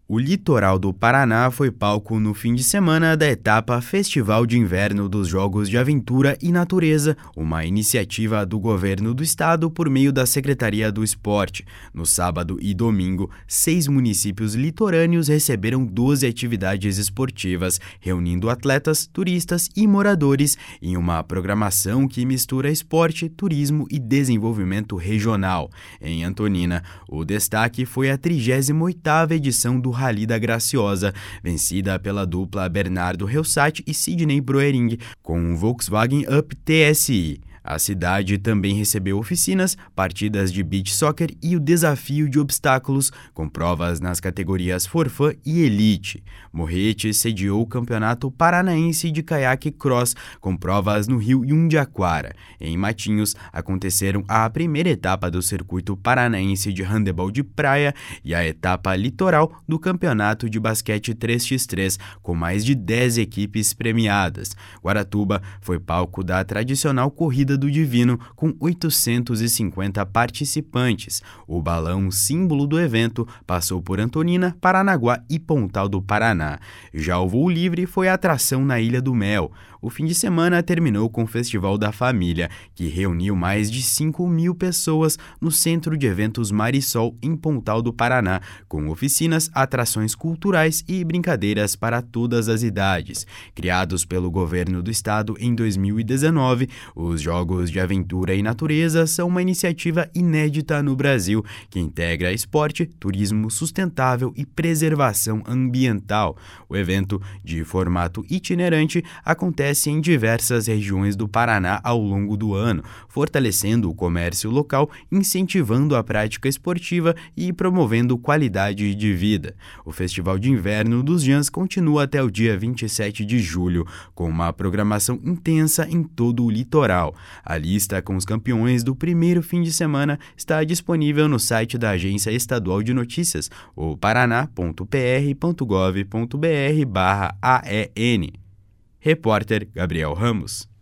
O litoral do Paraná foi palco no fim de semana da etapa Festival de Inverno dos Jogos de Aventura e Natureza, uma iniciativa do governo do estado por meio da Secretaria do Esporte. No sábado e domingo, 6 municípios litorâneos receberam 12 atividades esportivas, reunindo atletas, turistas e moradores em uma programação que mistura esporte, turismo e desenvolvimento regional. Em Antonina, o destaque foi a 38ª edição do Rally da Graciosa, vencida pela dupla Bernardo Reussat e Sidney Broering, com um Volkswagen Up TSI. A cidade também recebeu oficinas, partidas de beach soccer e o desafio de obstáculos, com provas nas categorias Forfã e Elite. Morrete sediou o Campeonato Paranaense de Caiaque Cross, com provas no Rio Jundiaquara. Em Matinhos, aconteceram a primeira etapa do Circuito Paranaense de Handebol de Praia e a etapa litoral do Campeonato de Basquete 3x3, com mais de 10 equipes premiadas. Guaratuba foi palco da tradicional Corrida do Divino, com 850 participantes. O balão, símbolo do evento, passou por Antonina, Paranaguá e Pontal do Paraná. Já o voo livre foi a atração na Ilha do Mel. O fim de semana terminou com o Festival da Família, que reuniu mais de 5.000 pessoas no Centro de Eventos Marisol, em Pontal do Paraná, com oficinas, atrações culturais e brincadeiras para todas as idades. Criados pelo governo do estado em 2019, os Jogos de Aventura e Natureza são uma iniciativa inédita no Brasil, que integra esporte, turismo sustentável e preservação ambiental. O evento, de formato itinerante, acontece em diversas regiões do Paraná ao longo do ano, fortalecendo o comércio local, incentivando a prática esportiva e promovendo qualidade de vida. O Festival de Inverno dos Jans continua até o dia 27 de julho, com uma programação intensa em todo o litoral. A lista com os campeões do primeiro fim de semana está disponível no site da Agência Estadual de Notícias, o paraná.pr.gov.br/AEN. Repórter Gabriel Ramos.